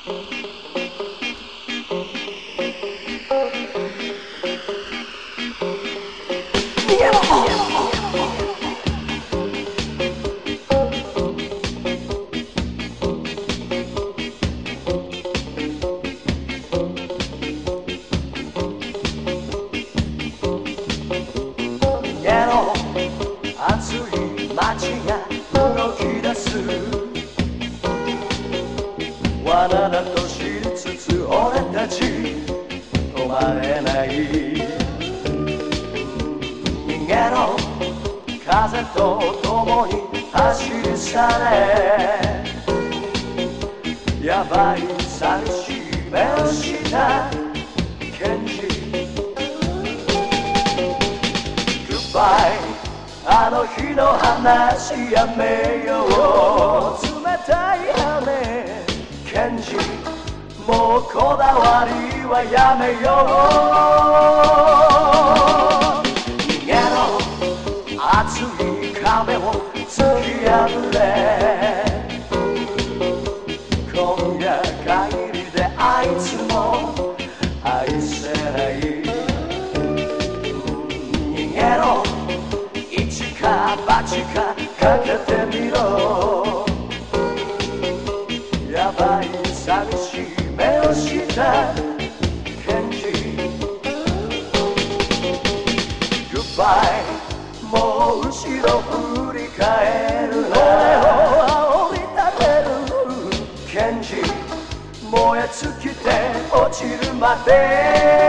逃げろ熱い街が動き出す罠だと知りつつ俺たち止まれない逃げろ風と共に走り去れやばい寂しい目をしたケンジGoodbyeあの日の話やめよう冷たい雨ケンジもうこだわりはやめよう逃げろ熱い壁を突き破れ今夜限りであいつも愛せない逃げろ一か八かかけてみろやばい寂しい目をしたケンジ Goodbye もう後ろ振り返るな俺を煽り立てるケンジ燃え尽きて落ちるまで